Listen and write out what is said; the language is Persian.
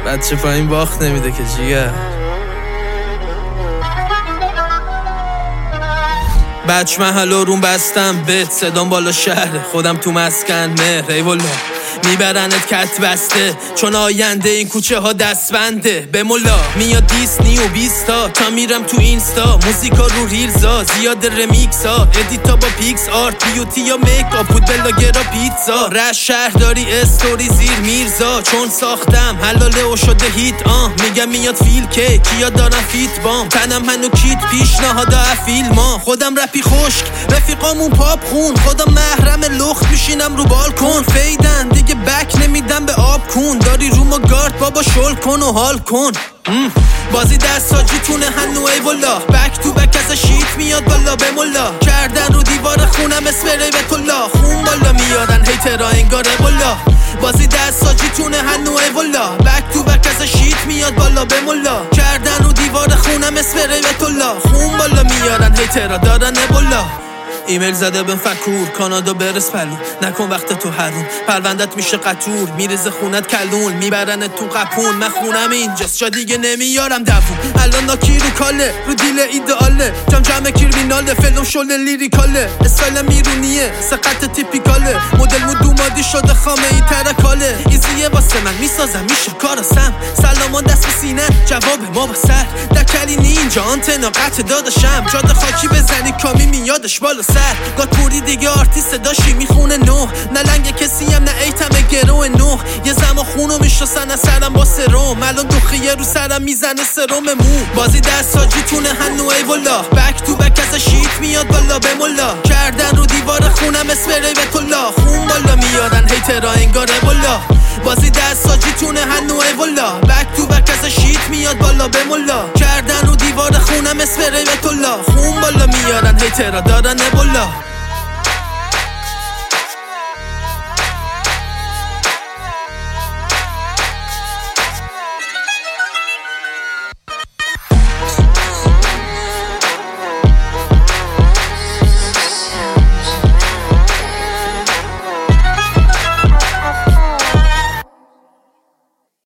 بچه پایین باخت نمیده که جیگر. بچ محل روم بستم بت صدام بالا شهر خودم تو مسکن مهر ای والله میبرنت کت بسته چون آینده این کوچه ها دست بنده به مولا میاد دیسنی و بیستا تا میرم تو اینستا موزیکا رو ریلزا زیاد رمیکس ها ادیتا با پیکس آرت بیوتی یا میک آپ بود بلاگرا پیتزا رش شهرداری استوری زیر میرزا چون ساختم حلاله و شده هیت میگم میاد فیل که کیا دارن فیت بام تنم هنو کیت پیشنهاد فیلم خودم رپی خشک رفیقامون پاپ خون خودم محرم لخت میشینم رو بالکن فیدن دیگه بک نمیدم به آب کن داری رو ما گارد بابا شل کن و حال کن بازی دستاجی تونه هنو ای والا بک تو بک از شیت میاد بالا به مولا کردن رو دیوار خونم اسپری به طلا خون بالا میارن هیترا انگاره بالا بازی دستاجی تونه هنو ای والا بک تو بک از شیت میاد بالا به مولا کردن رو دیوار خونم اسپری به طلا خون بالا میارن هیترا دارن بالا ایمیل زده بهم فکور کانادا برس پلو نکن وقت تو هرون پروندت میشه قطور میرزه خونت کلون میبرن تو قپون من خونم اینجاست جا دیگه نمیارم دوون الان ناکی رو کاله رو دیل ایدئاله جمع کریمیناله فیلم شل لیریکاله استایلم میرونیه سقط تیپیکاله مدل مدومادی شده خامه ای ترکاله ایزیه واسه من میسازم میشه کاراسم سلامان دست به سینه جواب ما با سر دکلی اینجا آنتنا قطع داداشم جاده خاکی بزنی کامی میادش بالا سر گاتپوری دیگه آرتی صداشی میخونه نو نه لنگ کسی هم نه ایتم گرو نو یه زما خونو میشستن از سرم با سرم الان دوخیه رو سرم میزنه سرم مو بازی دستاجی تونه هنو ای والا بک تو بک از شیت میاد بالا به مولا کردن رو دیوار خونم اسپری به طلا خون بالا میارن هیترا انگاره بالا بازی دستاجی تونه هنو ای والا بک تو بک از شیت میاد بالا به مولا کردن رو دیوار خونم اسپری به طلا خون بالا میارن هیترا دارن بالا